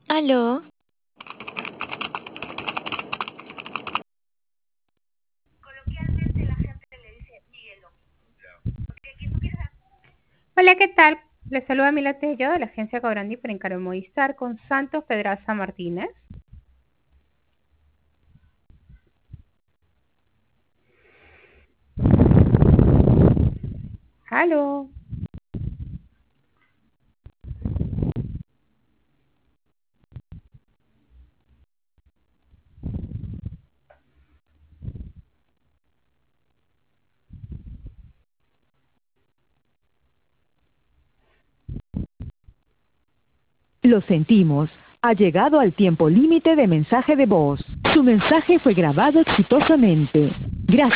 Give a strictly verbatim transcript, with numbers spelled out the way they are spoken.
Aló, Hola, ¿qué tal? Les saluda Mila Tello de la agencia Cobrandi por encargo de Movistar con Santos Pedraza Martínez. Aló. Lo sentimos. Ha llegado al tiempo límite de mensaje de voz. Su mensaje fue grabado exitosamente. Gracias.